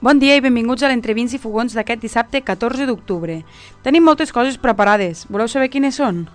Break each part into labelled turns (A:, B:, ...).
A: Bon dia i benvinguts a l'Entrevins i Fogons d'aquest dissabte 14 d'octubre. Tenim moltes coses preparades. Voleu saber quines són?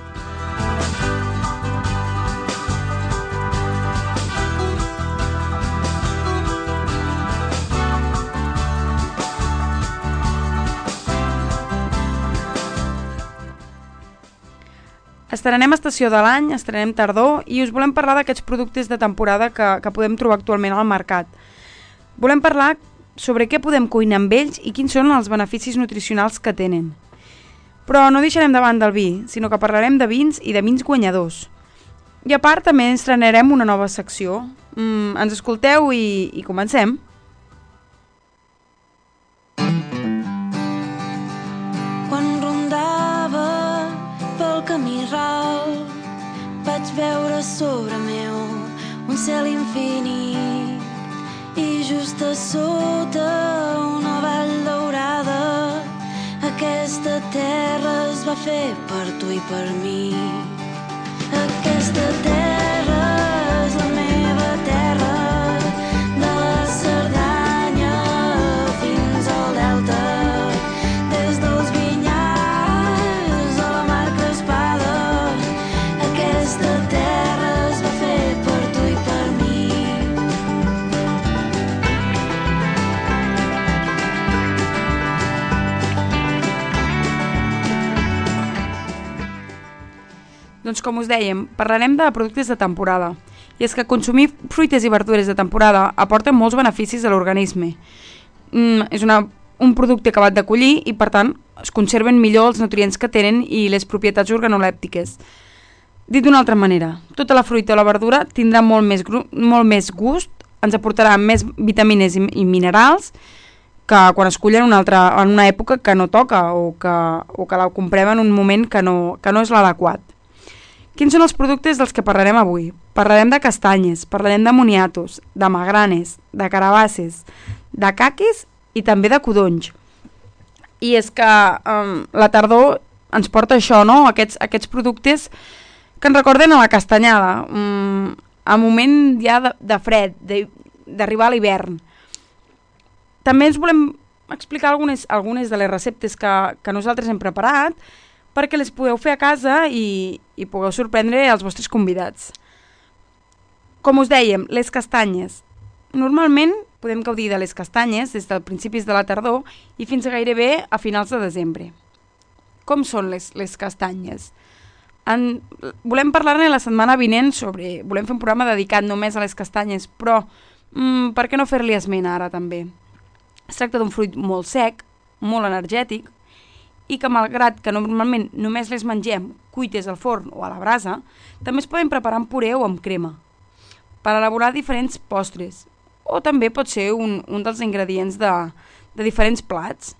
A: Estrenem estació de l'any, estrenem tardor i us volem parlar d'aquests productes de temporada que podem trobar actualment al mercat. Volem parlar sobre què podem cuinar amb ells i quins són els beneficis nutricionals que tenen. Però no deixarem de banda el vi, sinó que parlarem de vins i de vins guanyadors. I a part també estrenarem una nova secció. Ens escolteu i comencem.
B: Quan rondava pel camí ral vaig veure sobre meu un cel infinit i just a sota una vall daurada aquesta terra es va fer per tu i per mi. Aquesta terra és la meva terra, de la Cerdanya fins al Delta, des dels vinyars a la mar crespada. Aquesta terra es va fer per tu i per mi.
A: Doncs com us dèiem, parlarem de productes de temporada. I és que consumir fruites i verdures de temporada aporta molts beneficis a l'organisme. És un producte acabat de collir i, per tant, es conserven millor els nutrients que tenen i les propietats organolèptiques. Dit d'una altra manera, tota la fruita o la verdura tindrà molt més gust, ens aportarà més vitamines i minerals que quan es cull en una època que no toca o que la comprem en un moment que no és l'adequat. Quins són els productes dels que parlarem avui? Parlarem de castanyes, parlarem de moniatos, de magranes, de carabasses, de caquis i també de codonys. I és que la tardor ens porta això, no? Aquests productes que ens recorden a la castanyada, a moment ja de fred, d'arribar a l'hivern. També ens volem explicar algunes de les receptes que nosaltres hem preparat perquè les podeu fer a casa i pugueu sorprendre els vostres convidats. Com us dèiem, les castanyes. Normalment podem gaudir de les castanyes des dels principis de la tardor i fins a gairebé a finals de desembre. Com són les castanyes? Volem parlar-ne la setmana vinent volem fer un programa dedicat només a les castanyes, però per què no fer-li esment ara també? Es tracta d'un fruit molt sec, molt energètic, i que malgrat que normalment només les mengem cuites al forn o a la brasa, també es poden preparar amb puré o amb crema, per elaborar diferents postres, o també pot ser un dels ingredients de diferents plats.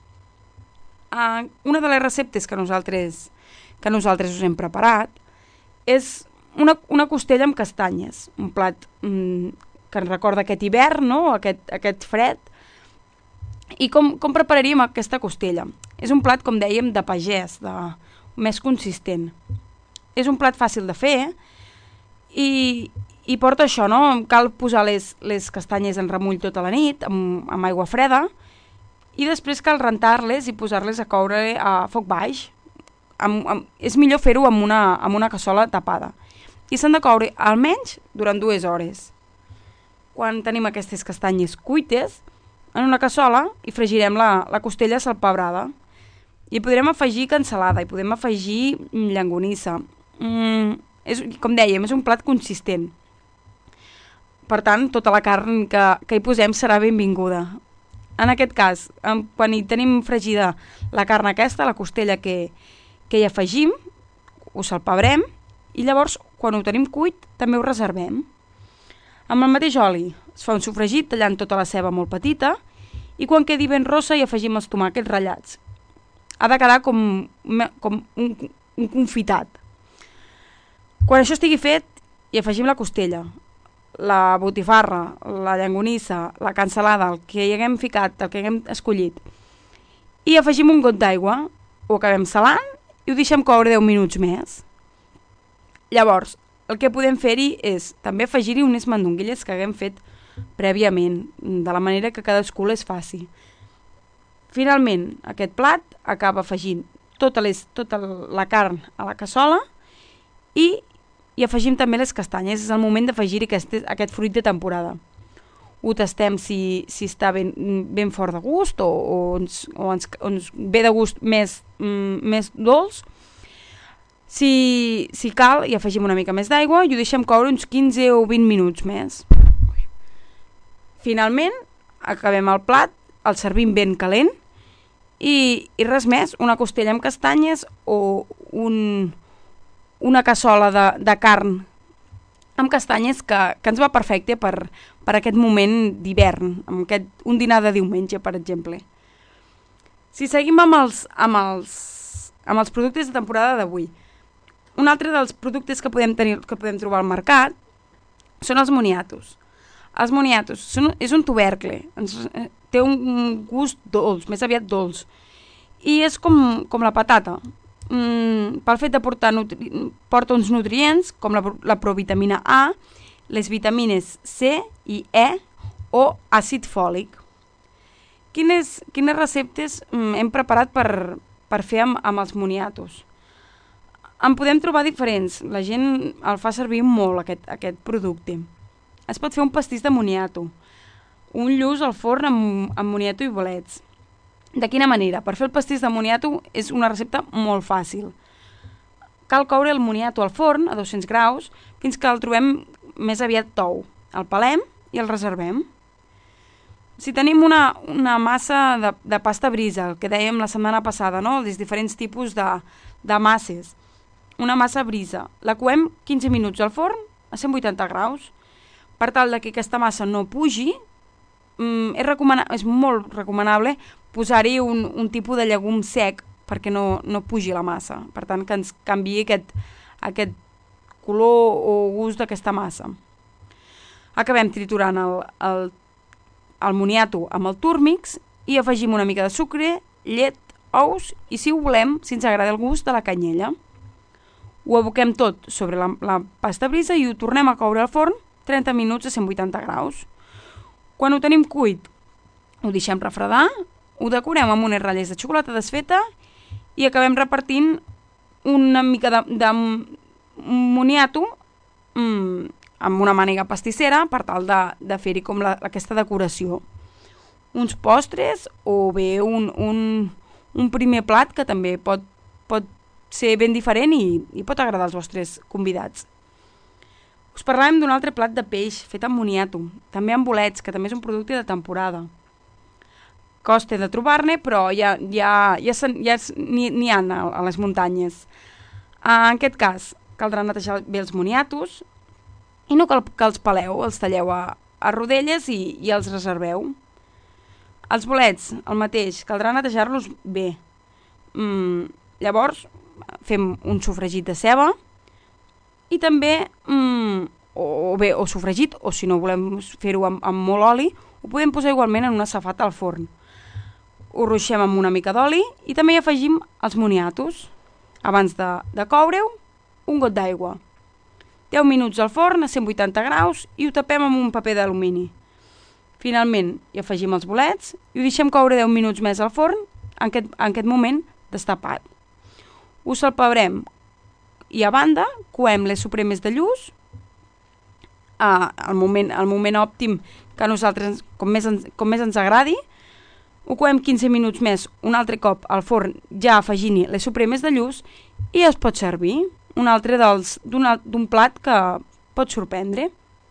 A: Una de les receptes que nosaltres us hem preparat és una costella amb castanyes, un plat que ens recorda aquest hivern, no? aquest fred. I com prepararíem aquesta costella? És un plat, com dèiem, de pagès, més consistent. És un plat fàcil de fer i porta això, no? Cal posar les castanyes en remull tota la nit, amb aigua freda, i després cal rentar-les i posar-les a coure a foc baix. És millor fer-ho amb una cassola tapada. I s'han de coure almenys durant 2 hores. Quan tenim aquestes castanyes cuites, en una cassola hi fregirem la costella salpebrada. I podrem afegir cansalada, i podem afegir llonganissa. Com dèiem, és un plat consistent. Per tant, tota la carn que hi posem serà benvinguda. En aquest cas, quan hi tenim fregida la carn aquesta, la costella que hi afegim, ho salpebrem, i llavors, quan ho tenim cuit, també ho reservem. Amb el mateix oli es fa un sofregit tallant tota la ceba molt petita i quan quedi ben rossa hi afegim els tomàquets ratllats. Ha de quedar com un confitat. Quan això estigui fet, hi afegim la costella, la botifarra, la llonganissa, la cansalada, el que hi haguem ficat, el que haguem escollit. I afegim un got d'aigua, ho acabem salant i ho deixem coure 10 minuts més. Llavors, el que podem fer-hi és també afegir-hi unes mandonguilles que haguem fet prèviament, de la manera que cadascú les faci. Finalment, aquest plat acaba afegint tota la carn a la cassola i afegim també les castanyes. És el moment d'afegir aquest fruit de temporada. Ho tastem si està ben fort de gust o ens ve de gust més dolç. Si cal, hi afegim una mica més d'aigua i ho deixem coure uns 15 o 20 minuts més. Finalment, acabem el plat, el servim ben calent i res més, una costella amb castanyes o una cassola de carn amb castanyes que ens va perfecte per aquest moment d'hivern, un dinar de diumenge, per exemple. Si seguim amb els productes de temporada d'avui, un altre dels productes que podem trobar al mercat són els moniatos. Els moniatos és un tubercle, té un gust dolç, més aviat dolç, i és com la patata. Pel fet de porta uns nutrients com la provitamina A, les vitamines C i E o àcid fòlic. Quines receptes hem preparat per fer amb els moniatos? En podem trobar diferents, la gent el fa servir molt aquest producte. Es pot fer un pastís de moniato, un lluç al forn amb moniato i bolets. De quina manera? Per fer el pastís de moniato és una recepta molt fàcil. Cal coure el moniato al forn a 200 graus fins que el trobem més aviat tou. El pelem i el reservem. Si tenim una massa de pasta brisa, el que dèiem la setmana passada, no? Els diferents tipus de masses, una massa brisa, la coem 15 minuts al forn a 180 graus. Per tal que aquesta massa no pugi, és molt recomanable posar-hi un tipus de llegum sec perquè no pugi la massa. Per tant, que ens canviï aquest color o gust d'aquesta massa. Acabem triturant el moniato amb el túrmix i afegim una mica de sucre, llet, ous i, si ho volem, si ens agrada el gust, de la canyella. Ho aboquem tot sobre la pasta brisa i ho tornem a coure al forn 30 minuts a 180 graus. Quan ho tenim cuit, ho deixem refredar, ho decorem amb unes ratlles de xocolata desfeta i acabem repartint una mica de moniato amb una mànega pastissera per tal de fer-hi com aquesta decoració. Uns postres o bé un primer plat que també pot ser ben diferent i pot agradar als vostres convidats. Us parlàvem d'un altre plat de peix fet amb moniato, també amb bolets, que també és un producte de temporada. Costa de trobar-ne, però ja n'hi ha a les muntanyes. En aquest cas, caldrà netejar bé els moniatos i no cal que els peleu, els talleu a rodelles i els reserveu. Els bolets, el mateix, caldrà netejar-los bé. Llavors, fem un sofregit de ceba i també, o sofregit, o si no volem fer-ho amb molt oli, ho podem posar igualment en una safata al forn. Ho ruixem amb una mica d'oli i també hi afegim els moniatos. Abans de coure-ho, un got d'aigua. 10 minuts al forn a 180 graus i ho tapem amb un paper d'alumini. Finalment hi afegim els bolets i ho deixem coure 10 minuts més al forn, en aquest moment destapat. Ho salpebrem i a banda coem les supremes de lluç al moment òptim que a nosaltres, com més ens agradi. Ho coem 15 minuts més un altre cop al forn, ja afegint-hi les supremes de lluç i es pot servir. Un altre d'un plat que pot sorprendre.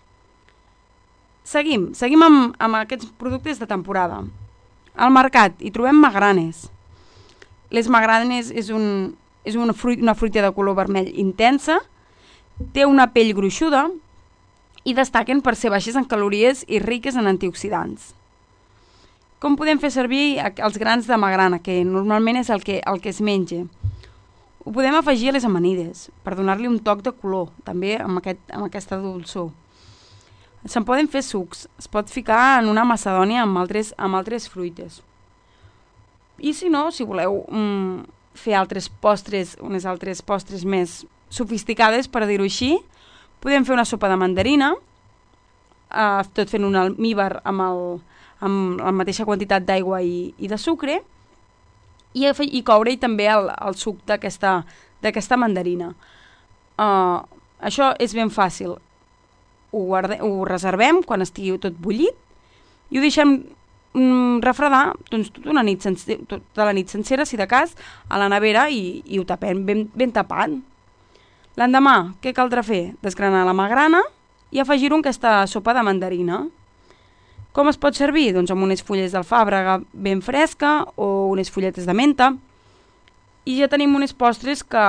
A: Seguim amb aquests productes de temporada. Al mercat hi trobem magranes. Les magranes és una fruita de color vermell intensa, té una pell gruixuda i destaquen per ser baixes en calories i riques en antioxidants. Com podem fer servir els grans de magrana, que normalment és el que es menja? Ho podem afegir a les amanides, per donar-li un toc de color, també amb aquesta dolçor. Se'n poden fer sucs, es pot ficar en una macedònia amb altres fruites. I si no, si voleu fer unes altres postres més sofisticades, per dir-ho així, podem fer una sopa de mandarina, tot fent un almíbar amb la mateixa quantitat d'aigua i de sucre, i coure-hi també el suc d'aquesta mandarina. Això és ben fàcil. Ho reservem quan estigui tot bullit i ho deixem refredar tota la nit sencera, si de cas, a la nevera i ho tapem ben tapat. L'endemà, què caldrà fer? Desgranar la magrana i afegir-ho en aquesta sopa de mandarina. Com es pot servir? Doncs amb unes fulles d'alfàbrega ben fresca o unes fulletes de menta. I ja tenim unes postres que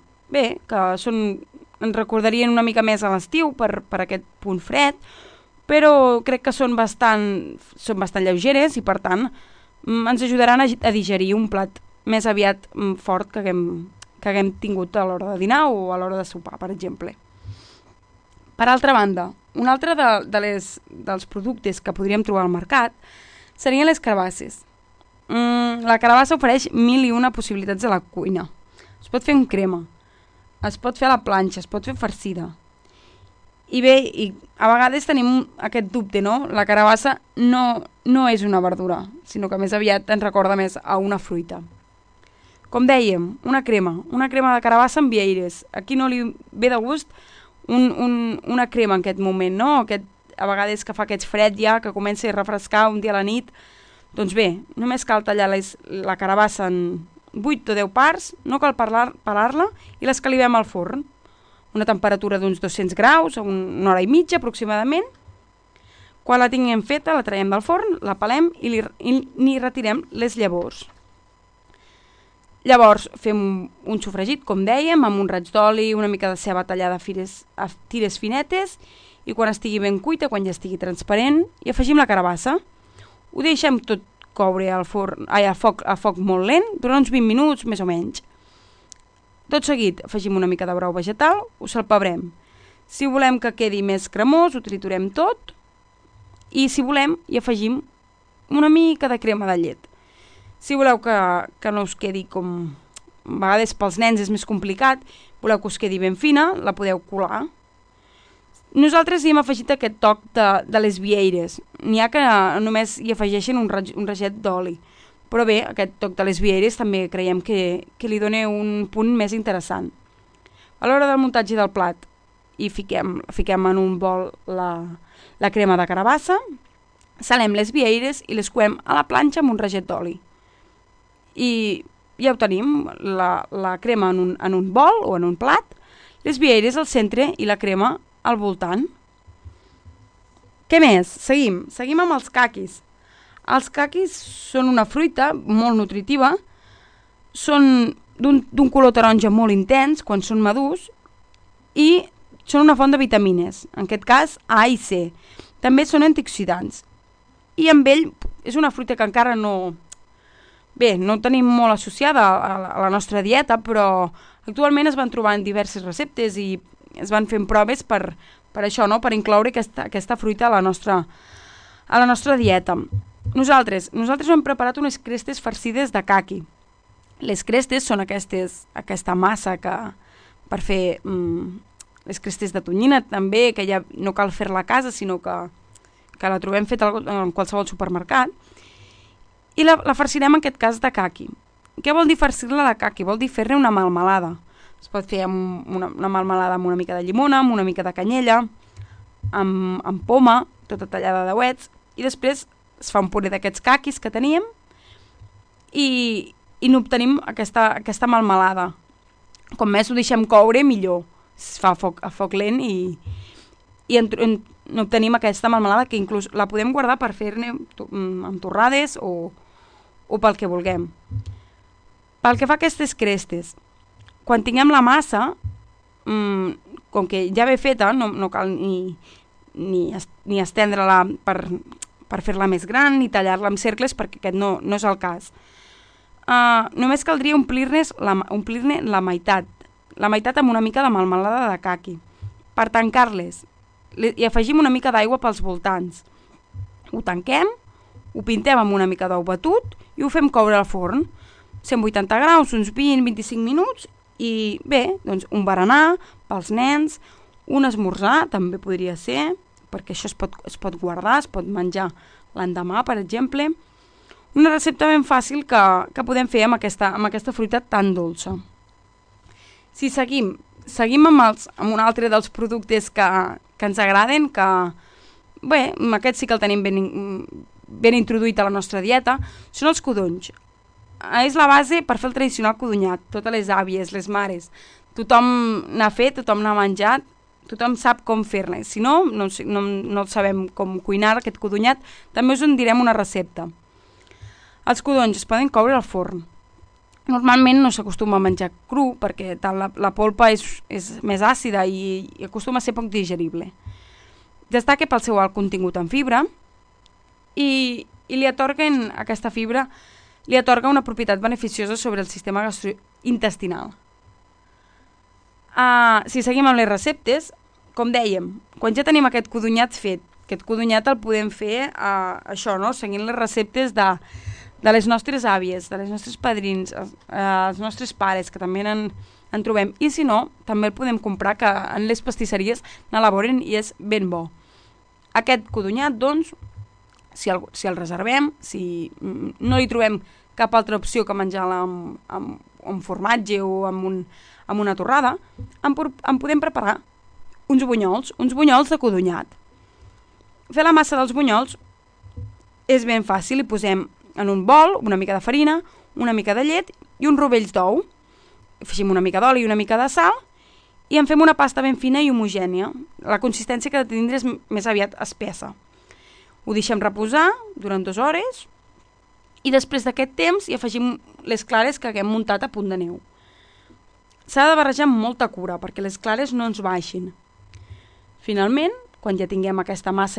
A: ens recordarien una mica més a l'estiu per aquest punt fred, però crec que són bastant lleugeres i, per tant, ens ajudaran a digerir un plat més aviat fort que haguem tingut a l'hora de dinar o a l'hora de sopar, per exemple. Per altra banda, un altre dels productes que podríem trobar al mercat serien les carbasses. La carbassa ofereix 1001 possibilitats a la cuina. Es pot fer en crema, es pot fer a la planxa, es pot fer farcida. I bé, a vegades tenim aquest dubte, no? La carabassa no és una verdura, sinó que més aviat ens recorda més a una fruita. Com dèiem, una crema de carabassa amb vieires. A qui no li ve de gust una crema en aquest moment, no? A vegades que fa aquest fred ja, que comença a refrescar un dia a la nit. Doncs bé, només cal tallar la carabassa en 8 o 10 parts, no cal pelar-la i l'escalivem al forn. Una temperatura d'uns 200 graus, a una hora i mitja aproximadament. Quan la tinguem feta, la traiem del forn, la pelem i n'hi retirem les llavors. Llavors fem un sofregit, com dèiem, amb un raig d'oli, una mica de ceba tallada a tires finetes, i quan estigui ben cuita, quan ja estigui transparent, hi afegim la carabassa. Ho deixem tot coure a foc molt lent, durant uns 20 minuts, més o menys. Tot seguit afegim una mica de brou vegetal, ho salpebrem. Si volem que quedi més cremós, ho triturem tot, i si volem, hi afegim una mica de crema de llet. Si voleu que no us quedi com... A vegades pels nens és més complicat, voleu que us quedi ben fina, la podeu colar. Nosaltres hi hem afegit aquest toc de les vieires. N'hi ha que només hi afegeixen un raget d'oli. Però bé, aquest toc de les vieires també creiem que li dona un punt més interessant. A l'hora del muntatge del plat, fiquem en un bol la crema de carabassa, salem les vieires i les coem a la planxa amb un raget d'oli. I ja ho tenim, la crema en un bol o en un plat, les vieires al centre i la crema al voltant. Què més? Seguim amb els caquis. Els caquis són una fruita molt nutritiva, són d'un color taronja molt intens quan són madurs i són una font de vitamines, en aquest cas A i C. També són antioxidants. I amb ell és una fruita que encara no tenim molt associada a la nostra dieta, però actualment es van trobant diverses receptes i es van fent proves per això, no? Per incloure aquesta fruita a la nostra dieta. Nosaltres hem preparat unes crestes farcides de caqui. Les crestes són aquesta massa que per fer les crestes de tonyina també, que ja no cal fer-la a casa, sinó que la trobem feta en qualsevol supermercat. I la farcirem en aquest cas de caqui. Què vol dir farcir-la de caqui? Vol dir fer-ne una melmelada. Es pot fer amb una melmelada amb una mica de llimona, amb una mica de canyella, amb poma, tota tallada de dauets, i després es fa un puré d'aquests caquis que teníem i n'obtenim aquesta melmelada. Com més ho deixem coure, millor. Es fa a foc lent i n'obtenim aquesta melmelada que inclús la podem guardar per fer-ne amb torrades o pel que vulguem. Pel que fa a aquestes crestes, quan tinguem la massa, com que ja ve feta, no cal ni estendre-la per fer-la més gran, ni tallar-la en cercles, perquè aquest no és el cas. Només caldria omplir-ne la meitat amb una mica de melmelada de caqui. Per tancar-les, hi afegim una mica d'aigua pels voltants. Ho tanquem, ho pintem amb una mica d'ou batut i ho fem coure al forn. 180 graus, uns 20-25 minuts, i bé, doncs un berenar pels nens, un esmorzar també podria ser, perquè això es pot guardar, es pot menjar l'endemà, per exemple. Una recepta ben fàcil que podem fer amb aquesta fruita tan dolça. Si seguim amb un altre dels productes que ens agraden, que bé, aquest sí que el tenim ben introduït a la nostra dieta, són els codonys. És la base per fer el tradicional codonyat. Totes les àvies, les mares, tothom n'ha fet, tothom n'ha menjat, tothom sap com fer-ne. Si no sabem com cuinar aquest codonyat, també us en direm una recepta. Els codonys es poden coure al forn. Normalment no s'acostuma a menjar cru perquè la polpa és més àcida i acostuma a ser poc digerible. Destaca pel seu alt contingut en fibra i aquesta fibra li atorga una propietat beneficiosa sobre el sistema gastrointestinal. Si seguim amb les receptes, com dèiem, quan ja tenim aquest codonyat fet, aquest codonyat el podem fer seguint les receptes de les nostres àvies, de les nostres padrins, els nostres pares, que també en trobem. I si no, també el podem comprar, que en les pastisseries n'elaboren i és ben bo. Aquest codonyat, doncs, si el reservem, si no li trobem cap altra opció que menjar-la amb formatge o amb una torrada, en podem preparar uns bunyols de codonyat. Fer la massa dels bunyols és ben fàcil. Hi posem en un bol una mica de farina, una mica de llet i uns rovells d'ou. Afegim una mica d'oli i una mica de sal i en fem una pasta ben fina i homogènia. La consistència que ha de tindre és més aviat espessa. Ho deixem reposar durant 2 hores i després d'aquest temps hi afegim les clares que haguem muntat a punt de neu. S'ha de barrejar amb molta cura perquè les clares no ens baixin. Finalment, quan ja tinguem aquesta massa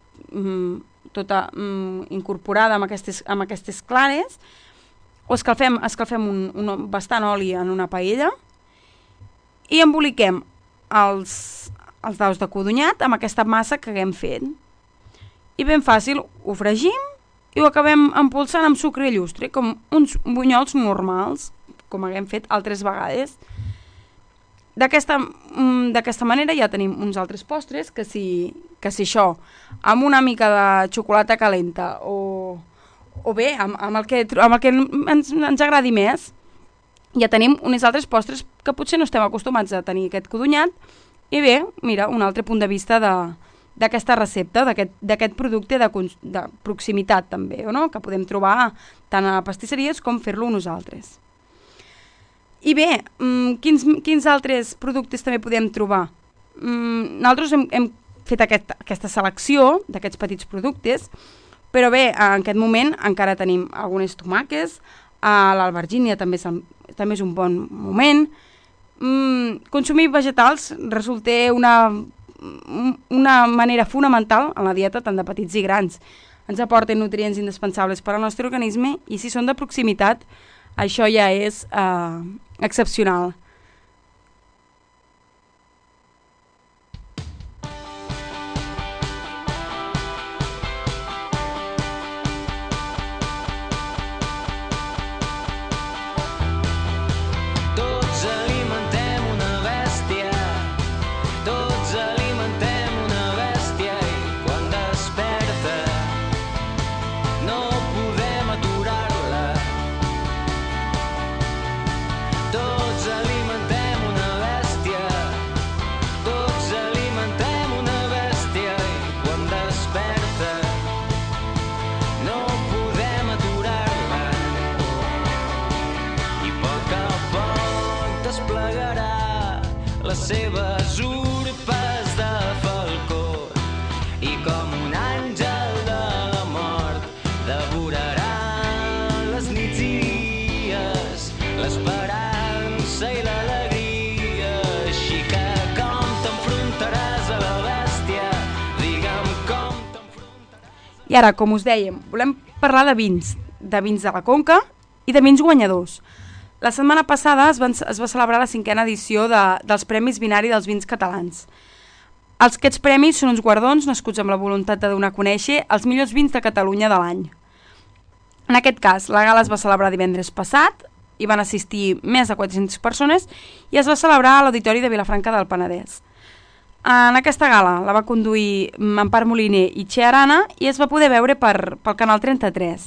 A: tota incorporada amb aquestes clares, o escalfem bastant oli en una paella i emboliquem els daus de codonyat amb aquesta massa que haguem fet. I ben fàcil, ho fregim i ho acabem empolsant amb sucre i llustre, com uns bunyols normals, com haguem fet altres vegades. D'aquesta manera ja tenim uns altres postres que si això, amb una mica de xocolata calenta o bé, amb el que ens agradi més, ja tenim uns altres postres que potser no estem acostumats a tenir aquest codonyat i bé, mira, un altre punt de vista d'aquesta recepta, d'aquest producte de proximitat també, no? Que podem trobar tant a pastisseries com fer-lo nosaltres. I bé, quins altres productes també podem trobar? Nosaltres hem fet aquesta selecció d'aquests petits productes, però bé, en aquest moment encara tenim algunes tomàquets, l'albergínia també és un bon moment. Consumir vegetals resulta una manera fonamental en la dieta tant de petits i grans. Ens aporten nutrients indispensables per al nostre organisme i si són de proximitat, això ja és excepcional.
C: Les seves urpes de falcó i com un àngel de la mort devorarà les nits i dies, l'esperança i l'alegria. Així que com t'enfrontaràs a la bèstia, digue'm com t'enfrontaràs.
A: I ara, com us dèiem, volem parlar de vins de la Conca i de vins guanyadors. La setmana passada es va celebrar la 5a edició dels Premis Binari dels Vins Catalans. Aquests premis són uns guardons nascuts amb la voluntat de donar a conèixer els millors vins de Catalunya de l'any. En aquest cas, la gala es va celebrar divendres passat, hi van assistir més de 400 persones i es va celebrar a l'Auditori de Vilafranca del Penedès. En aquesta gala la va conduir Empar Moliner i Che Arana i es va poder veure pel Canal 33.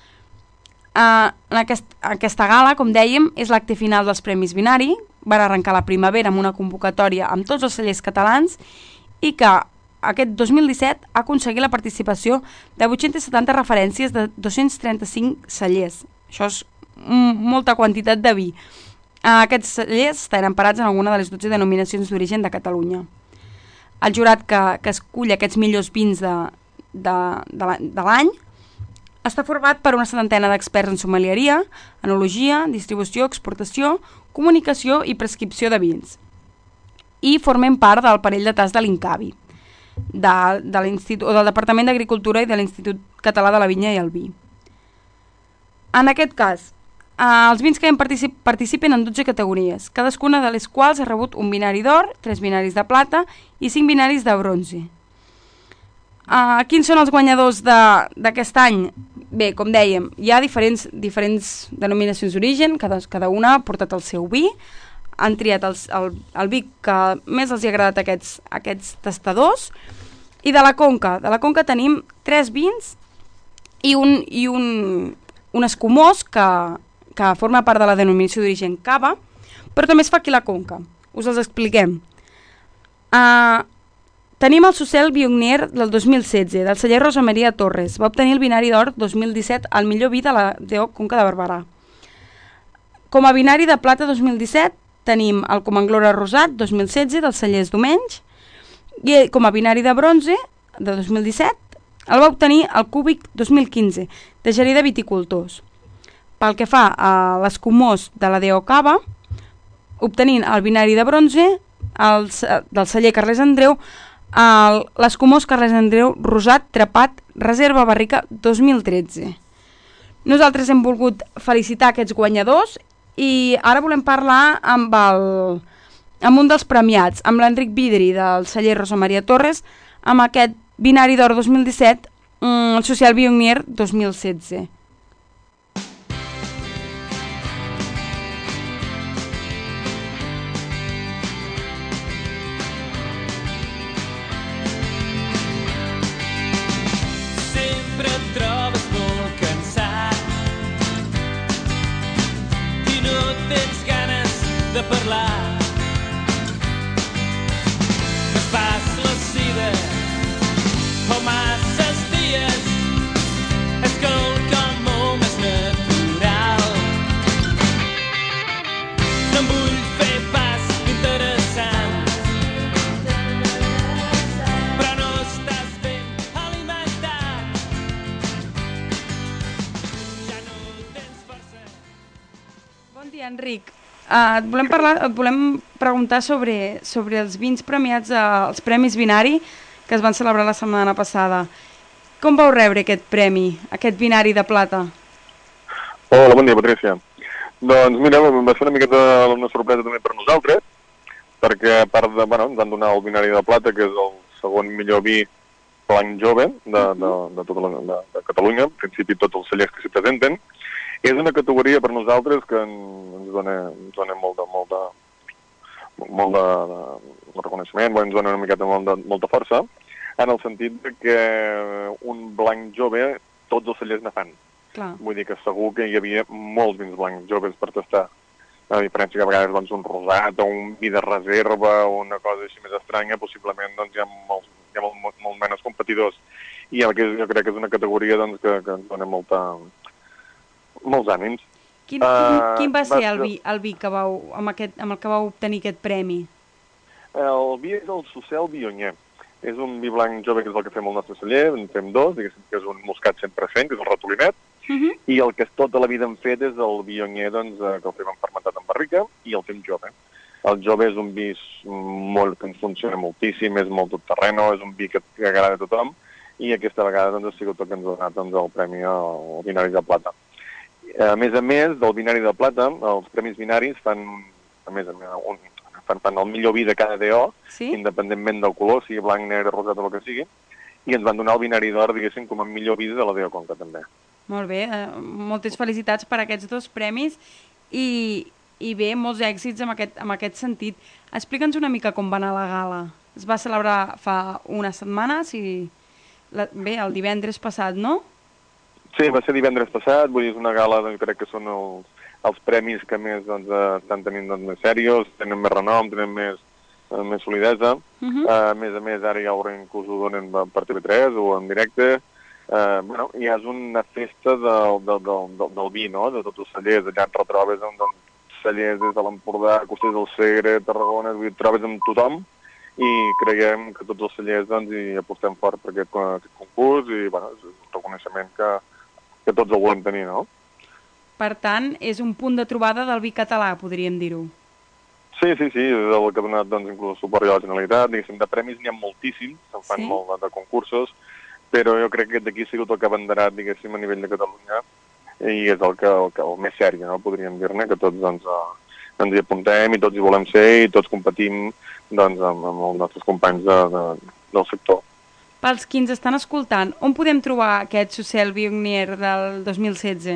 A: Aquesta gala, com dèiem, és l'acte final dels Premis Binari. Van arrencar la primavera amb una convocatòria amb tots els cellers catalans i que aquest 2017 ha aconseguit la participació de 870 referències de 235 cellers. Això és molta quantitat de vi. Aquests cellers estan emparats en alguna de les 12 denominacions d'origen de Catalunya. El jurat que escull aquests millors vins de l'any està format per una setantena d'experts en sommelièria, enologia, distribució, exportació, comunicació i prescripció de vins. I formen part del parell de tas de l'INCAVI, del Departament d'Agricultura i de l'Institut Català de la Vinya i el Vi. En aquest cas, els vins que participen en 12 categories, cadascuna de les quals ha rebut un binari d'or, 3 binaris de plata i 5 binaris de bronze. Quins són els guanyadors d'aquest any? Bé, com dèiem, hi ha diferents denominacions d'origen, cada una ha portat el seu vi, han triat el vi que més els ha agradat a aquests tastadors, i de la Conca tenim 3 vins i un escumós que forma part de la denominació d'origen cava, però també es fa aquí a la Conca. Us els expliquem. Tenim el Sucel Viognier del 2016, del celler Rosa Maria Torres. Va obtenir el binari d'or 2017 al millor vi de la DO Conca de Barberà. Com a binari de plata 2017 tenim el Comanglora Rosat 2016 dels cellers Domenys i com a binari de bronze de 2017 el va obtenir el Cúbic 2015 de Gerida Viticultors. Pel que fa a l'escumós de la DO Cava, obtenint el binari de bronze del celler Carles Andreu, l'escumós Carles Andreu Rosat Trepat Reserva Barrica 2013. Nosaltres hem volgut felicitar aquests guanyadors i ara volem parlar amb un dels premiats, amb l'Enric Vidri del celler Rosa Maria Torres, amb aquest binari d'or 2017, el Social Viognier 2016.
C: De parlar que fas la sida o masses dies és quelcom molt més natural. No em vull fer pas interessant, però no estàs ben alimentat, ja no tens força.
A: Bon dia, Enric. Et volem preguntar sobre els vins premiats als Premis Binari que es van celebrar la setmana passada. Com vau rebre aquest premi, aquest binari de plata?
D: Hola, bon dia, Patrícia. Doncs mira, va ser una miqueta una sorpresa també per nosaltres, perquè a part de, ens van donar el binari de plata, que és el segon millor vi blanc jove de Catalunya, en principi tots els cellers que s'hi presenten. És una categoria per nosaltres que ens dona molt de reconeixement, ens dona una miqueta molta força, en el sentit que un blanc jove tots els cellers ne fan.
A: Clar.
D: Vull dir que segur que hi havia molts vins blancs joves per tastar. A diferència que a vegades un rosat o un vi de reserva o una cosa així més estranya, possiblement hi ha molt menys competidors. I jo crec que és una categoria que ens dona molts ànims.
A: Quin va ser el vi amb el que vau obtenir aquest premi?
D: El vi és el Sucel Viognier. És un vi blanc jove que és el que fem al nostre celler, en fem dos, diguéssim que és un moscat 100%, que és el ratolinet, i el que tota la vida hem fet és el Viognier, que el fem fermentat en barrica, i el fem jove. El jove és un vi que ens funciona moltíssim, és molt tot terreno, és un vi que agrada a tothom, i aquesta vegada ha sigut el que ens ha donat el premi al binari de plata. A més del binari de plata, els premis binaris fan el millor vi de cada DO, independentment del color, sigui blanc, negre, rosat o el que sigui, i ens van donar el binari d'or, diguéssim, com a millor vi de la DO Conca, també.
A: Molt bé, moltes felicitats per aquests dos premis i bé, molts èxits en aquest sentit. Explica'ns una mica com va anar la gala. es va celebrar fa unes setmanes i bé, el divendres passat, no?
D: Sí, va ser divendres passat, vull dir, és una gala, doncs, crec que són els premis que més estan tenint més serios, tenen més renom, tenen més solidesa. A més, ara ja inclús ho donen per TV3 o en directe. Ja és una festa del vi, no?, de tots els cellers. Allà et retrobes amb cellers des de l'Empordà, Costers del Segre, Tarragona, et trobes amb tothom i creiem que tots els cellers hi apostem fort per aquest concurs i és un reconeixement que tots el volem tenir, no?
A: Per tant, és un punt de trobada del vi català, podríem dir-ho.
D: Sí, és el que ha donat inclús suport a la Generalitat. Diguéssim, de premis n'hi ha moltíssims, se'n fan molt de concursos, però jo crec que d'aquí ha sigut el que ha abanderat, diguéssim, a nivell de Catalunya, i és el més sèrio, no?, podríem dir-ne, que tots ens hi apuntem i tots hi volem ser i tots competim amb els nostres companys del sector.
A: Pels qui ens estan escoltant, on podem trobar aquest Social Bionier del 2016?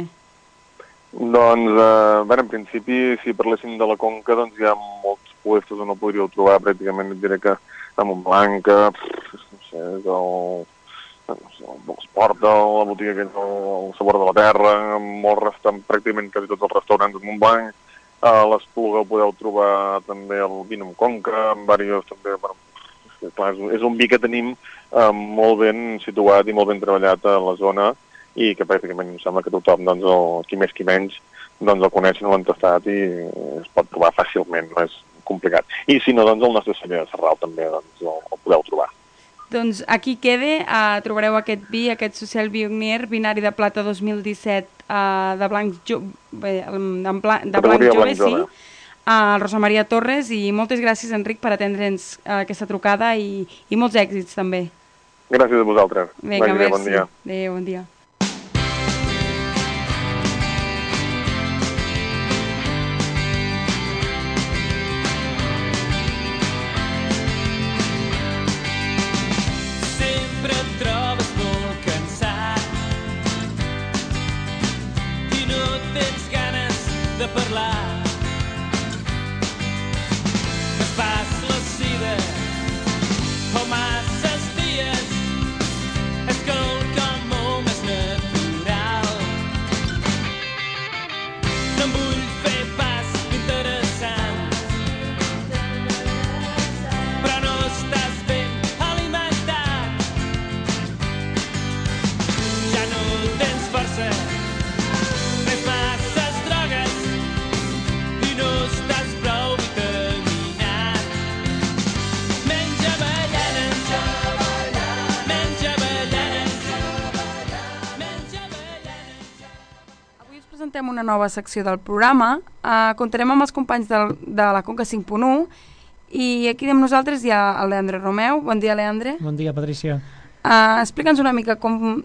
D: En principi, si parléssim de la Conca, hi ha molts puestos on no podríeu trobar, pràcticament et diré que a Montblanc, no sé, el Boxport, la botiga que és el Sabor de la Terra, pràcticament quasi tots els restaurants de Montblanc. A l'Espluga podeu trobar també el Vino amb Conca, amb diversos també, és un vi que tenim molt ben situat i molt ben treballat a la zona i que pràcticament em sembla que tothom, qui més qui menys, el coneixen, l'han tastat i es pot trobar fàcilment, no és complicat. I si no, el nostre celler de Sarral també el podeu trobar.
A: Doncs aquí queda, trobareu aquest vi, aquest Social Bionier, binari de plata 2017 de blanc jove, sí, a Rosa Maria Torres, i moltes gràcies, Enric, per atendre'ns aquesta trucada i molts èxits també.
D: Gràcies a vosaltres.
A: Vinga, merci.
D: Bon dia.
A: Adéu, bon dia.
C: Sempre et trobes molt cansat i no tens ganes de parlar. Es fas la sida o masses dies, és quelcom molt més natural. No em vull fer pas interessant, però no estàs ben alimentat. Ja no tens força, més masses drogues i no estàs prou vitaminat. Menja avellana, menja avellana, menja avellana.
A: Avui us presentem una nova secció del programa. Comptarem amb els companys de la Conca 5.1 i aquí amb nosaltres hi ha el Leandre Romeu. Bon dia, Leandre.
E: Bon dia, Patrícia.
A: Explica'ns una mica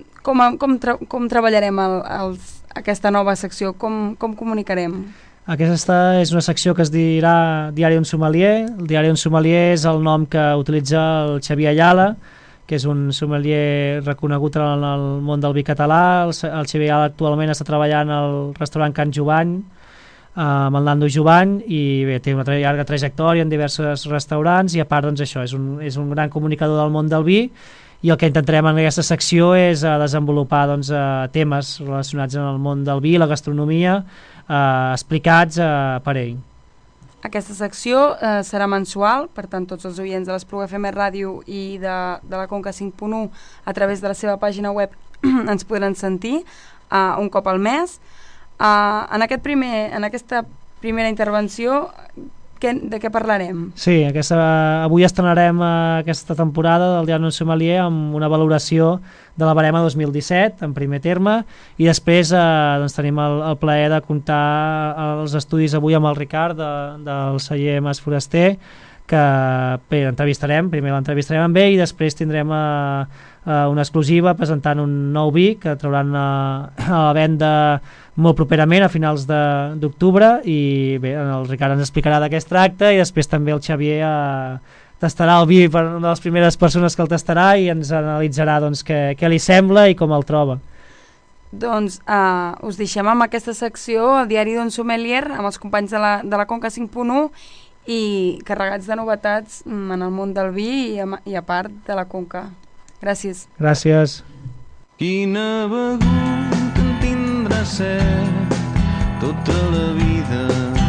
A: com treballarem aquesta nova secció, com comunicarem.
E: Aquesta és una secció que es dirà Diari d'un Sommelier. El Diari d'un Sommelier és el nom que utilitza el Xavier Ayala, que és un sommelier reconegut en el món del vi català. El Xavier Ayala actualment està treballant al restaurant Can Jovany, amb el Nando Jovany, i bé, té una llarga trajectòria en diversos restaurants i a part, doncs, això, és un gran comunicador del món del vi, i el que intentarem en aquesta secció és desenvolupar temes relacionats amb el món del vi, la gastronomia, explicats per ell.
A: Aquesta secció serà mensual, per tant tots els oients de l'Espluga FM Ràdio i de la Conca 5.1 a través de la seva pàgina web ens podran sentir un cop al mes. En aquesta primera intervenció, de què parlarem?
E: Sí, avui estrenarem aquesta temporada del Diari d'un Sommelier amb una valoració de la barema 2017 en primer terme, i després tenim el plaer de comptar els estudis avui amb el Ricard del celler Mas Foraster, que l'entrevistarem amb ell i després tindrem una exclusiva presentant un nou vi que trauran a la venda molt properament, a finals d'octubre, i bé, el Ricard ens explicarà de què es tracta, i després també el Xavier tastarà el vi, per una de les primeres persones que el tastarà, i ens analitzarà què li sembla i com el troba.
A: Doncs us deixem amb aquesta secció, el Diari d'un Sommelier, amb els companys de la Conca 5.1, i carregats de novetats en el món del vi i a part de la Conca. Gràcies.
E: Gràcies.
C: Quina begut en tindrà set tota la vida.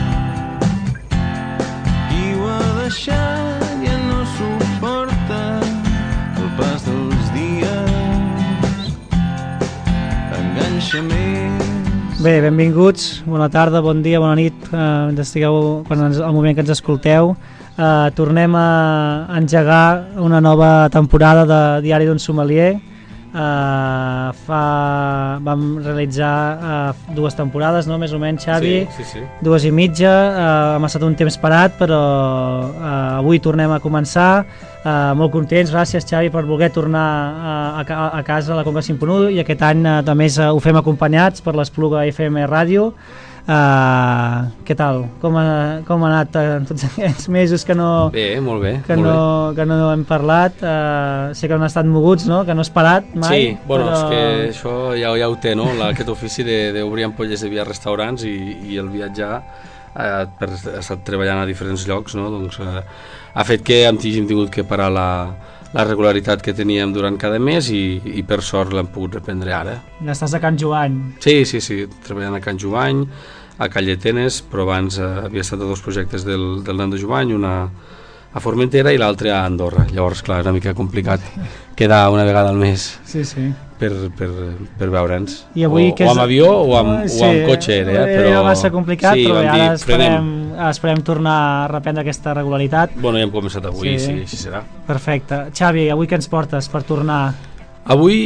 C: Qui ho ha deixat ja no suporta el pas dels dies. Enganxa més.
E: Bé, benvinguts, bona tarda, bon dia, bona nit, estigueu al moment que ens escolteu. Tornem a engegar una nova temporada de Diari d'un Sommelier. Vam realitzar 2 temporades, no? Més o menys, Xavi?
F: Sí.
E: 2 i mitja, hem estat un temps parat, però avui tornem a començar. Molt contents, gràcies Xavi per voler tornar a casa a la Conca 5.1 i aquest any a més ho fem acompanyats per l'Espluga FM Ràdio. Què tal? Com ha anat tots aquests mesos que no...
F: Bé, molt bé.
E: Que no hem parlat. Sé que han estat moguts, no? Que no has parat mai.
F: Sí, bueno, però... és que això ja ho té, no? Aquest ofici d'obrir ampolles de vi a restaurants i el viatjar per estar treballant a diferents llocs, no? Doncs ha fet que hem tingut que parar la regularitat que teníem durant cada mes i per sort l'hem pogut reprendre ara.
E: Estàs a Can Jovany?
F: Sí, treballant a Can Jovany, a Calletenes, però abans havia estat a 2 projectes del Nando Jovany, una a Formentera i l'altre a Andorra. Llavors, clar, és una mica complicat quedar una vegada al mes per veure'ns. O amb avió o amb cotxe era, però...
E: Era massa complicat, però ara esperem tornar a reprendre aquesta regularitat.
F: Bueno, ja hem començat avui, sí, així serà.
E: Perfecte. Xavi, avui què ens portes per tornar?
F: Avui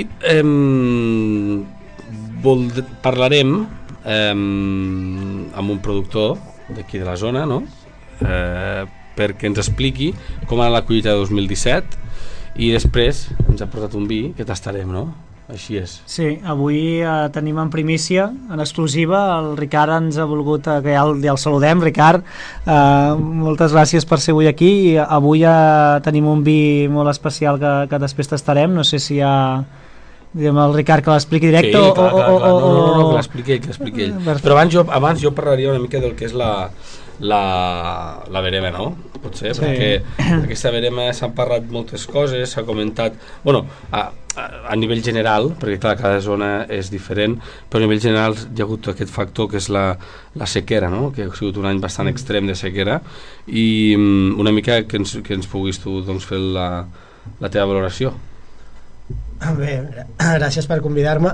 F: parlarem amb un productor d'aquí de la zona, no? Perquè ens expliqui com ha anat la collita de 2017 i després ens ha portat un vi que tastarem, no? Així és.
E: Sí, avui tenim en primícia, en exclusiva, el Ricard ens ha volgut, que ja el saludem, Ricard, moltes gràcies per ser avui aquí i avui tenim un vi molt especial que després tastarem, no sé si hi ha... Diguem el Ricard que l'expliqui directe
F: o... No, que l'expliqui ell. Però abans jo parlaria una mica del que és la verema, no? Potser, perquè aquesta verema s'han parlat moltes coses, s'ha comentat, bueno, a nivell general, perquè clar, cada zona és diferent, però a nivell general hi ha hagut aquest factor que és la sequera, no? Que ha sigut un any bastant extrem de sequera i una mica que ens puguis tu doncs, fer la teva valoració.
G: Bé, gràcies per convidar-me.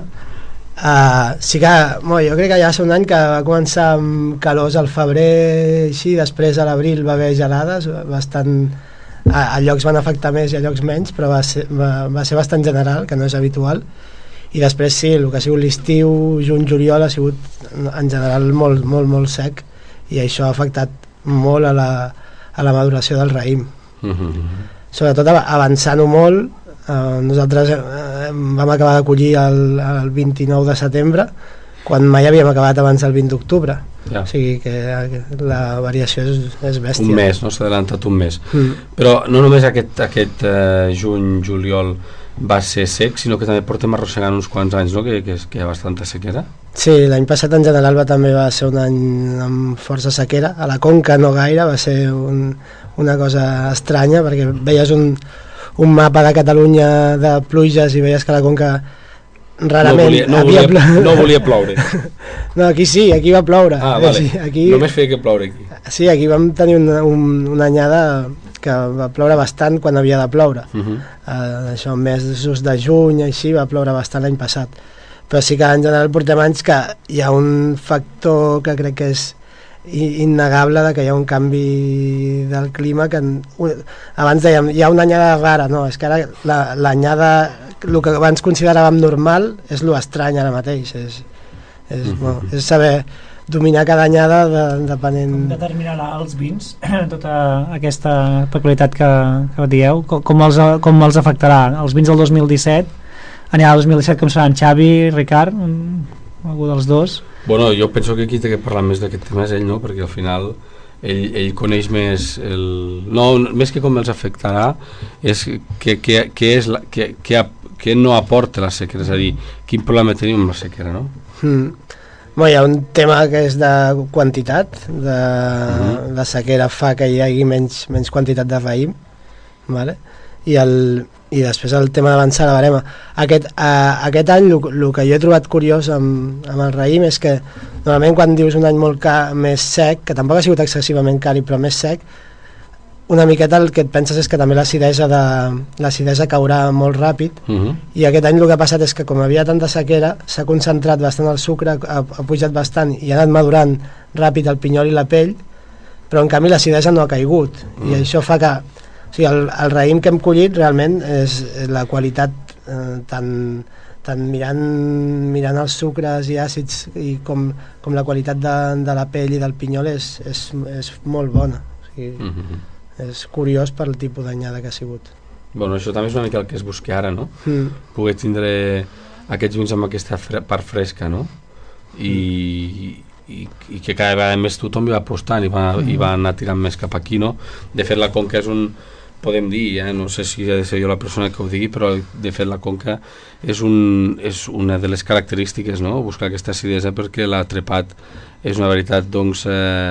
G: Sí que jo crec que ja fa un any que va començar amb calors al febrer així, després a l'abril va haver gelades bastant, a llocs van afectar més i a llocs menys, però va ser bastant general, que no és habitual, i després sí, el que ha sigut l'estiu, juny-juliol, ha sigut en general molt sec i això ha afectat molt a la maduració del raïm. Sobretot avançant-ho molt. Nosaltres vam acabar de collir el 29 de setembre quan mai havíem acabat abans del 20 d'octubre. O sigui que la variació és bèstia.
F: Un mes, no? S'ha adelantat un mes. Però no només aquest juny-juliol va ser sec, sinó que també portem arrossegant uns quants anys, no? Que hi ha bastanta sequera.
G: Sí, l'any passat en general també va ser un any amb força sequera. A la Conca no gaire, va ser una cosa estranya perquè veies un mapa de Catalunya de pluges i veies que la Conca rarament
F: no volia ploure.
G: No, aquí sí, aquí va ploure.
F: Vale.
G: Sí, aquí...
F: Només feia que ploure aquí.
G: Sí, aquí vam tenir una anyada que va ploure bastant quan havia de ploure. Això, mesos de juny, així, va ploure bastant l'any passat. Però sí que en general portem anys que hi ha un factor que crec que és innegable de que hi ha un canvi del clima que abans dèiem hi ha una anyada rara, no, és que ara l'anyada, el que abans consideràvem normal és lo estrany ara mateix, és saber dominar cada anyada depenent...
E: Com determinarà els vins tota aquesta peculiaritat que dieu, com els afectarà els vins del 2017? Anirà al 2017 com seran Xavi, Ricard, algú dels dos?
F: Bueno, jo penso que aquí té que parlar més d'aquest tema és ell, no? Perquè al final ell coneix més més que com els afectarà és què no aporta la sequera, és a dir, quin problema tenim amb la sequera, no?
G: Hi ha un tema que és de quantitat, de la sequera fa que hi hagi menys quantitat de raïm, vale? I després el tema d'avançar la barema. Aquest any el que jo he trobat curiós amb el raïm és que normalment quan dius un any molt més sec, que tampoc ha sigut excessivament càlid però més sec, una miqueta el que et penses és que també l'acidesa caurà molt ràpid, i aquest any el que ha passat és que com havia tanta sequera s'ha concentrat bastant el sucre, ha pujat bastant i ha anat madurant ràpid el pinyol i la pell, però en canvi l'acidesa no ha caigut, i això fa que el raïm que hem collit realment és la qualitat tant mirant els sucres i àcids i com la qualitat de la pell i del pinyol és molt bona, o sigui, és curiós per el tipus d'anyada que ha sigut.
F: Bueno, això també és una mica el que es busca ara, no? Poder tindre aquests vins amb aquesta part fresca, no? I que cada vegada més tothom hi va apostant i va anar tirant més cap aquí, no? De fet, la Conca és podem dir, no sé si ha de ser jo la persona que ho digui, però de fet la Conca és una de les característiques, no? Buscar aquesta acidesa, perquè la trepat és una veritat, doncs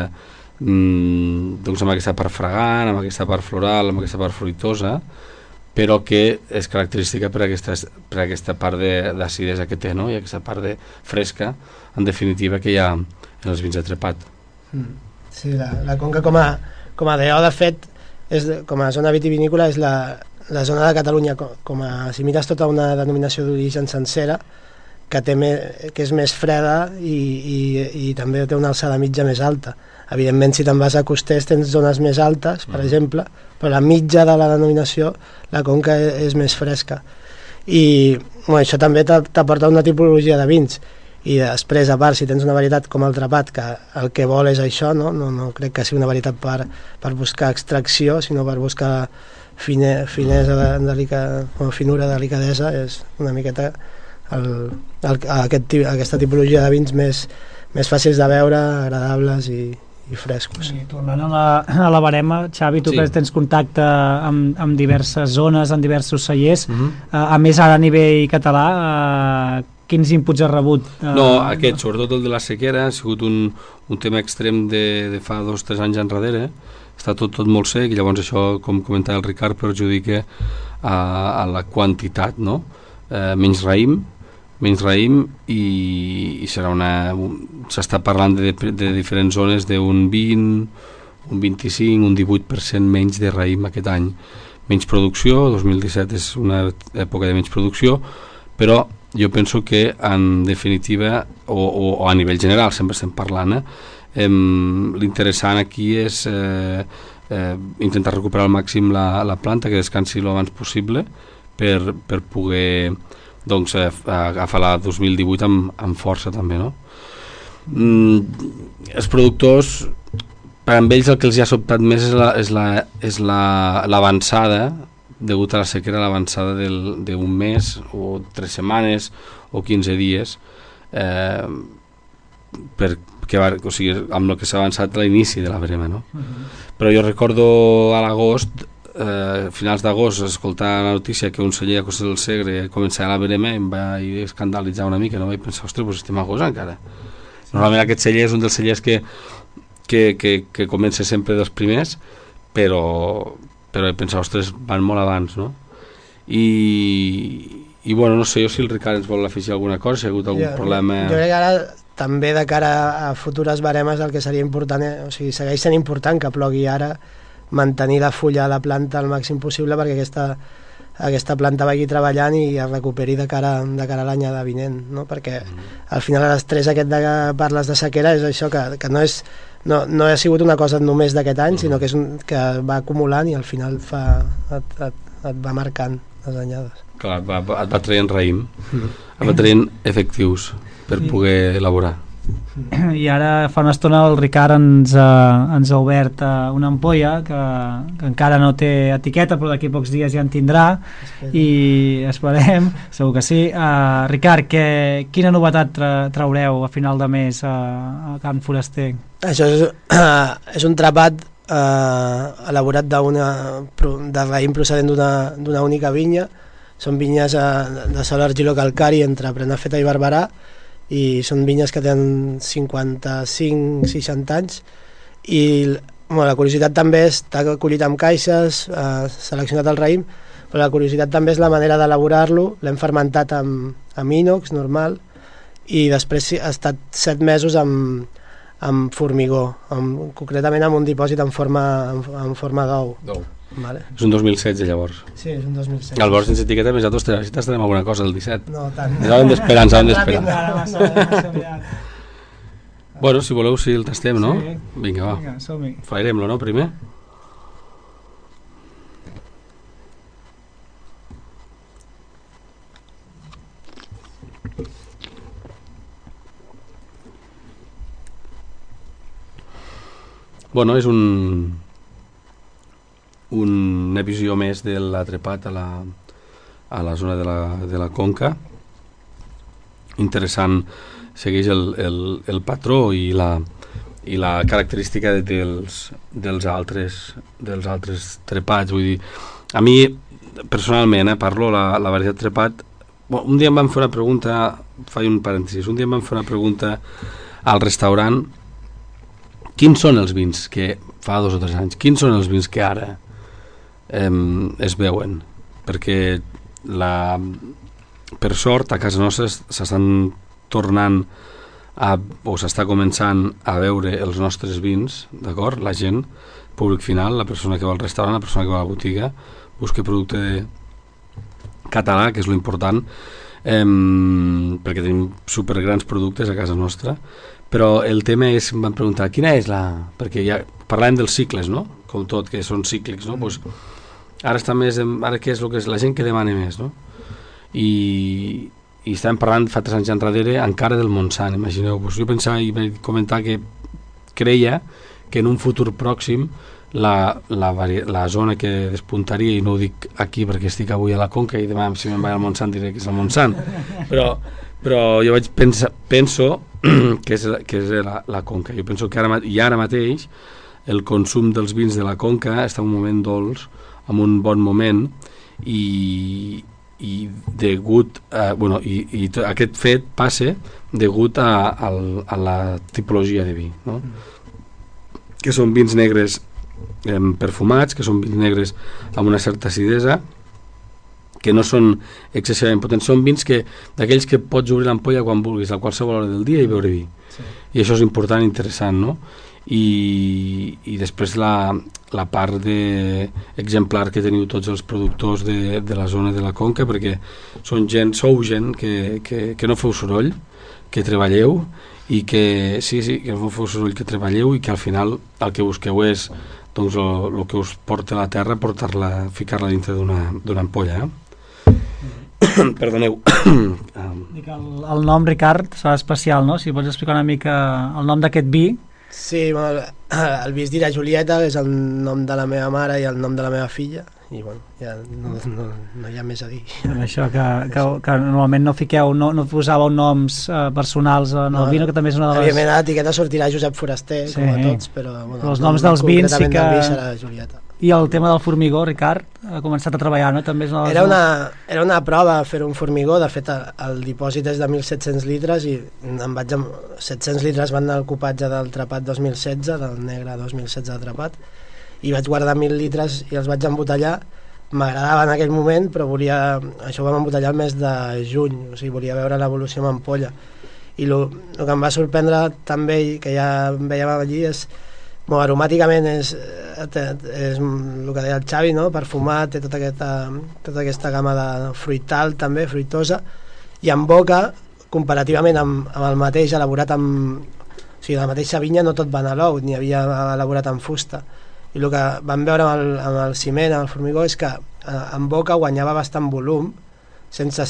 F: amb aquesta part fragant, amb aquesta part floral, amb aquesta part fruitosa, però que és característica per aquesta part d'acidesa que té, no? I aquesta part fresca, en definitiva, que hi ha en els vins de trepat.
G: Sí, la Conca com a DO, de fet, com a zona vitivinícola, és la zona de Catalunya, si mires tota una denominació d'origen sencera, que és més freda i també té una alçada mitja més alta. Evidentment, si te'n vas a costers tens zones més altes, per exemple, però la mitja de la denominació, la Conca és més fresca. I això també t'aporta una tipologia de vins. I després, a part, si tens una varietat com el trepat, que el que vol és això, no crec que sigui una varietat per buscar extracció, sinó per buscar finesa, finura, delicadesa, és una miqueta aquesta tipologia de vins més fàcils de veure, agradables i frescos.
E: I tornant a la barema, Xavi, tu que tens contacte amb diverses zones, amb diversos cellers, a més ara a nivell català, quins inputs has rebut?
F: Sobretot el de la sequera, ha sigut un tema extrem de fa 2 o 3 anys enrere, està tot molt sec, i llavors això, com comentava el Ricard, perjudica a la quantitat, no? Menys raïm i s'està parlant de diferents zones d'un 20, un 25, un 18% menys de raïm aquest any. Menys producció, 2017 és una època de menys producció, però jo penso que en definitiva, o a nivell general, sempre estem parlant, l'interessant aquí és intentar recuperar al màxim la planta, que descansi l'abans possible per poder agafar la 2018 amb força també, no? Els productors, per amb ells el que els ha sobtat més és l'avançada, degut a la sequera, l'avançada d'un mes o 3 setmanes o 15 dies, amb el que s'ha avançat a l'inici de la verema, no? Però jo recordo a l'agost, finals d'agost, escoltar la notícia que un celler a Costa del Segre començava la verema, em vaig escandalitzar una mica, no? Vaig pensar, ostres, doncs estem a agost encara. Normalment aquest celler és un dels cellers que comença sempre dels primers, però he pensat, ostres, van molt abans, no? I bueno, no sé jo si el Ricard ens vol afegir alguna cosa, si ha hagut algun problema.
G: Jo crec que ara també de cara a futures baremes el que seria important, o sigui, segueix sent important que plogui ara, mantenir la fulla a la planta al màxim possible perquè aquesta planta vagi treballant i es recuperi de cara a l'any vinent, no? Perquè al final l'estrès aquest de que parles de sequera és això, que no ha sigut una cosa només d'aquest any, sinó que va acumulant i al final et va marcant les anyades.
F: Clar, et va traient raïm, et va traient efectius per poder elaborar.
E: I ara fa una estona el Ricard ens ha obert una ampolla que encara no té etiqueta, però d'aquí pocs dies ja en tindrà i esperem, segur que sí. Ricard, quina novetat traureu a final de mes a Can Foraster?
G: Això és un trepat elaborat de raïm procedent d'una única vinya. Són vinyes de sòl argilocalcari entre Prenafeta i Barberà, i són vinyes que tenen 55-60 anys, i la curiositat també està collit amb caixes, seleccionat el raïm, però la curiositat també és la manera d'elaborar-lo. L'hem fermentat amb inox normal i després ha estat 7 mesos amb formigó, concretament amb un dipòsit en forma d'ou. Vale.
F: És un 2016 llavors.
G: Sí, és un 2016.
F: Llavors sense etiqueta més nosaltres estarem alguna cosa el 17.
G: No, tant.
F: Ens haurem d'esperar. Bueno, si voleu, si el tastem, no?
H: Sí.
F: Vinga, va.
H: Vinga, som-hi.
F: Flairem-lo, no, primer? Bueno, és una visió més de l'atrepat a la zona de la Conca. Interessant, segueix el patró i la característica dels altres trepats. Vull dir, a mi personalment parlo la varietat trepat. Un dia em van fer una pregunta, faig un parèntesis, un dia em van fer una pregunta al restaurant: quins són els vins que fa 2 o 3 anys, quins són els vins que ara es veuen? Perquè per sort a casa nostra s'estan tornant o s'està començant a veure els nostres vins, d'acord? La gent, públic final, la persona que va al restaurant, la persona que va a la botiga, busca producte català, que és lo important, perquè tenim supergrans productes a casa nostra. Però el tema és, em van preguntar, quina és perquè ja parlàvem dels cicles, no? Com tot, que són cíclics, no? Pues, ara està més, ara què és el que és la gent que demana més, no? I estàvem parlant fa 3 anys enrere encara del Montsant, imagineu. Pues jo pensava i vaig comentar que creia que en un futur pròxim la zona que despuntaria, i no ho dic aquí perquè estic avui a la Conca i demà si me'n vaig al Montsant diré que és el Montsant, però jo penso que és la Conca. Jo penso que ara mateix el consum dels vins de la Conca està en un moment dolç, en un bon moment, i degut i aquest fet passa degut a la tipologia de vi, no? Que són vins negres perfumats, que són vins negres amb una certa acidesa, que no són excessivament potents, són vins d'aquells que pots obrir l'ampolla quan vulguis, a qualsevol hora del dia i beure vi. Sí. I això és important i interessant, no? I després la part exemplar que teniu tots els productors de la zona de la Conca, perquè sou gent que no feu soroll, que treballeu, i que que no feu soroll, que treballeu, i que al final el que busqueu és doncs el que us porta a la terra, ficar-la dintre d'una ampolla, Perdoneu.
H: Dic, el nom, Ricard, serà especial, no? Si pots explicar una mica el nom d'aquest vi.
G: Sí, el vi es dirà Julieta, és el nom de la meva mare i el nom de la meva filla, i bueno, ja no hi ha més a dir.
H: Això, que normalment no fiqueu, no posàveu noms personals en el vi, que també és una de les...
G: Evidentment a l'etiqueta sortirà Josep Foraster, sí, com a tots, però
H: els noms dels vins sí que...
G: del vi serà Julieta.
H: I el tema del formigó, Ricard, ha començat a treballar, no? També és
G: era una prova fer un formigó. De fet, el dipòsit és de 1.700 litres i 700 litres van al copatge del Trepat 2016, del negre 2016 de Trepat, i vaig guardar 1.000 litres i els vaig embotellar. M'agradava en aquell moment, però això ho vam embotellar el mes de juny, o sigui, volia veure l'evolució amb ampolla. I el que em va sorprendre també, que ja veiem allí, és aromàticament és el que deia el Xavi, no? Perfumat, té tota aquesta gamma de fruital també, fruitosa, i en boca, comparativament amb el mateix elaborat amb... O sigui, la mateixa vinya no tot va anar a l'ou, ni havia elaborat amb fusta. I el que vam veure amb el ciment, amb el formigó, és que en boca guanyava bastant volum, sense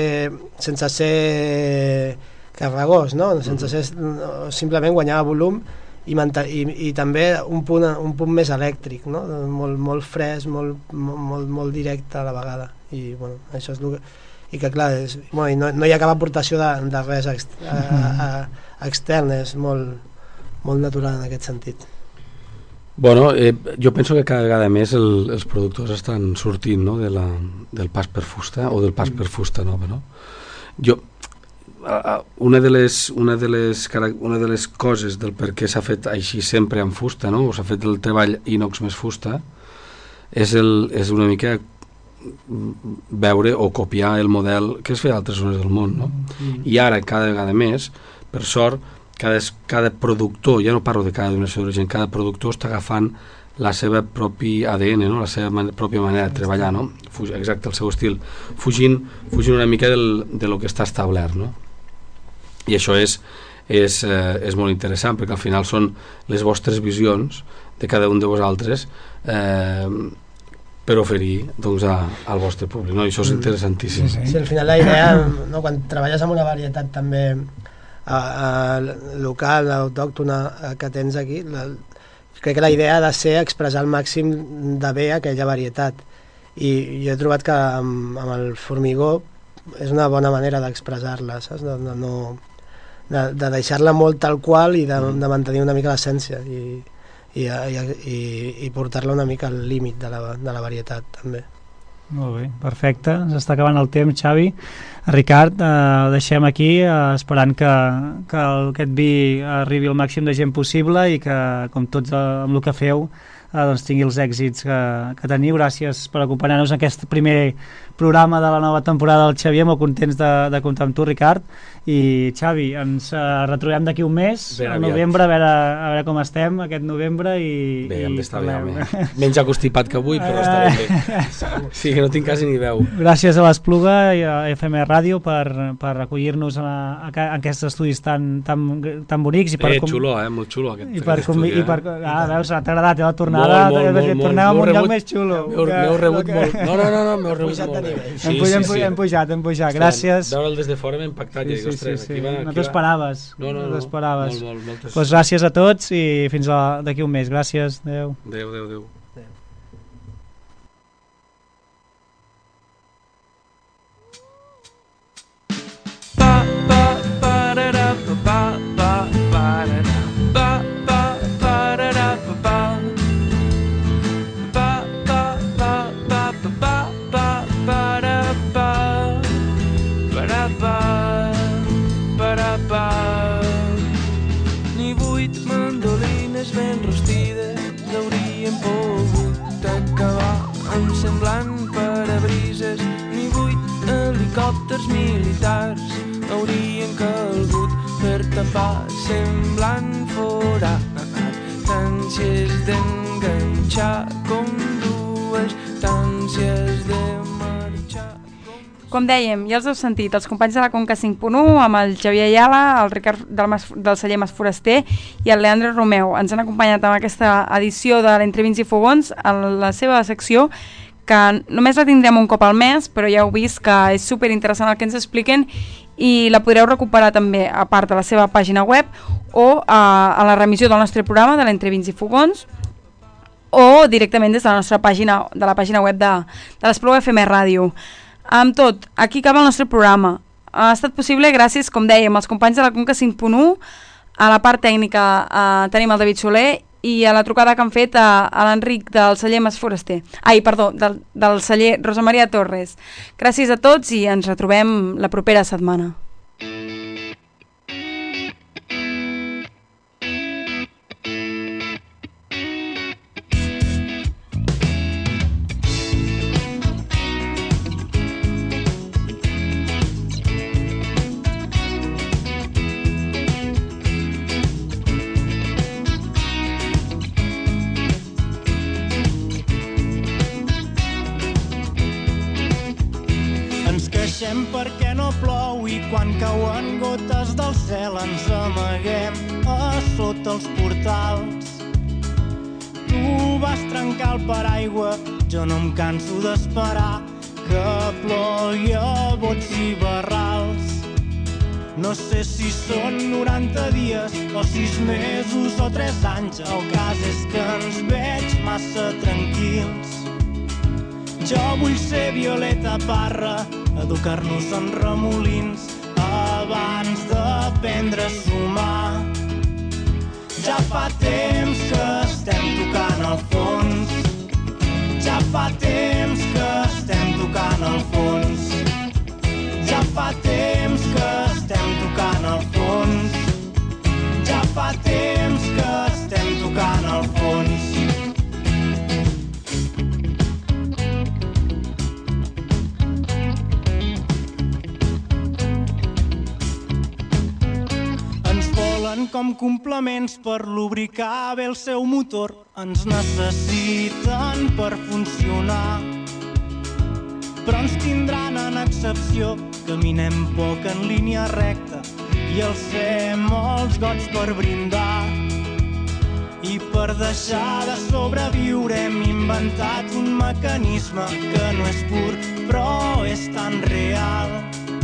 G: ser carregós, no? Sense ser... Simplement guanyava volum i també un punt més elèctric, no? Molt fresc, molt directe a la vegada, i bueno, això és el que... I que clar, no hi ha cap aportació de res extern, és molt natural en aquest sentit.
F: Bueno, jo penso que cada vegada més els productors estan sortint, no? del pas per fusta o del pas per fusta nova, no? una de les coses del per què s'ha fet així sempre amb fusta, no? O s'ha fet el treball inox més fusta, és una mica veure o copiar el model que es feia a altres zones del món, no? I ara, cada vegada més, per sort, cada productor, ja no parlo de cada donació d'origen, cada productor està agafant la seva propi ADN, no? La seva pròpia manera de treballar, no? Exacte, el seu estil, fugint una mica de lo que està establert, no? I això és molt interessant, perquè al final són les vostres visions de cada un de vosaltres per oferir doncs, al vostre públic, no? I això és interessantíssim.
G: Sí, al final la idea, no? Quan treballes amb una varietat també local, autòctona que tens aquí, crec que la idea ha de ser expressar al màxim de bé aquella varietat, i jo he trobat que amb el formigó és una bona manera d'expressar-la, saps? De deixar-la molt tal qual i de mantenir una mica l'essència i portar-la una mica al límit de la varietat també.
H: Molt bé, perfecte, s'està acabant el temps, Xavi. Ricard, deixem aquí esperant que aquest vi arribi al màxim de gent possible i que, com tots amb el que feu, doncs tingui els èxits que teniu. Gràcies per acompanyar-nos en aquest primer programa de la nova temporada del Xavier, molt contents de comptar amb tu, Ricard. I Xavi, ens retrobem d'aquí un mes, al novembre, a veure com estem aquest novembre. Bé,
F: hem d'estar bé, home. Menys acostipat que avui, però estarem bé. Sí, que no tinc quasi ni veu.
H: Gràcies a l'Espluga i a FM Ràdio per acollir-nos en aquests estudis tan bonics.
F: Xulo, molt xulo aquest estudi.
H: Veus, t'ha agradat la tornada, tornem a un lloc més xulo.
F: M'heu rebut molt. No, m'heu rebut molt.
H: Hem pujat. Gràcies.
F: Veure'l des de fora m'ha impactat.
H: Sí. No t'ho esperaves.
F: No.
H: Doncs gràcies a tots i fins d'aquí un mes. Gràcies. Adéu.
F: Adéu.
C: Ni 8 mandolines ben rostides haurien pogut acabar amb semblant parabrises, ni 8 helicòpters militars haurien calgut per tapar semblant forat, tant si és d'enganxar com dues, tant si és de marxar.
A: Com dèiem, ja els heu sentit, els companys de la Conca 5.1, amb el Xavier Ayala, el Ricard del celler Mas Foraster i el Leandre Romeu. Ens han acompanyat en aquesta edició de l'Entre Vins i Fogons, en la seva secció, que només la tindrem un cop al mes, però ja heu vist que és superinteressant el que ens expliquen i la podreu recuperar també, a part de la seva pàgina web o a la remissió del nostre programa de l'Entre Vins i Fogons, o directament des de la nostra pàgina, de la pàgina web de l'Espluga FM Ràdio. Amb tot, aquí acaba el nostre programa. Ha estat possible gràcies, com dèiem, als companys de la Conca 5.1, a la part tècnica tenim el David Soler i a la trucada que han fet a l'Enric del celler Mas Foraster. Del celler Rosa Maria Torres. Gràcies a tots i ens retrobem la propera setmana.
I: Perquè no plou i quan cauen gotes del cel ens amaguem a sota els portals. Tu vas trencar el paraigua, jo no em canso d'esperar que plogui a bots i barrals. No sé si són 90 dies o 6 mesos o 3 anys, el cas és que ens veig massa tranquils. Jo vull ser Violeta Parra, educar-nos en remolins abans d'aprendre a sumar. Ja fa temps que estem tocant el fons, ja fa temps que estem tocant el fons, ja fa temps que estem complements per lubricar bé el seu motor. Ens necessiten per funcionar, però ens tindran en excepció. Caminem poc en línia recta i alcem els gots per brindar. I per deixar de sobreviure hem inventat un mecanisme que no és pur, però és tan real.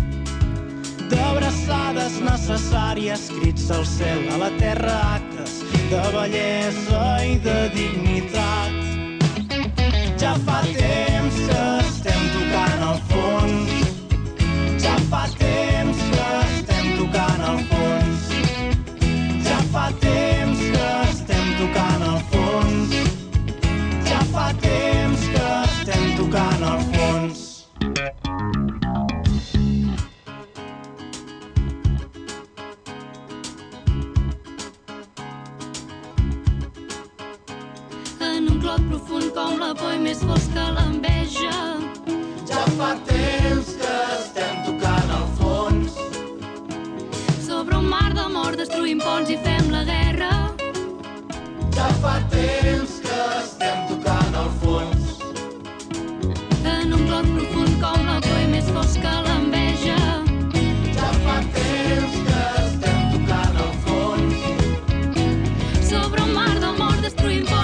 I: D'abraçades necessàries, crits al cel, a la terra actes de bellesa i de dignitat. Ja fa temps que estem tocant el fons, ja fa temps que estem tocant el fons, ja fa temps que estem tocant el fons, ja fa temps que estem tocant el fons.
B: En un clot profund com la por i més fosca l'enveja,
I: ja fa temps que estem tocant el fons,
B: sobre un mar d'amor destruïm ponts i fem la guerra.
I: ja fa temps que estem tocant el fons,
B: En un clot profund com la por i més fosca l'enveja,
I: ja fa temps que estem tocant el fons,
B: sobre un mar d'amor destruïm ponts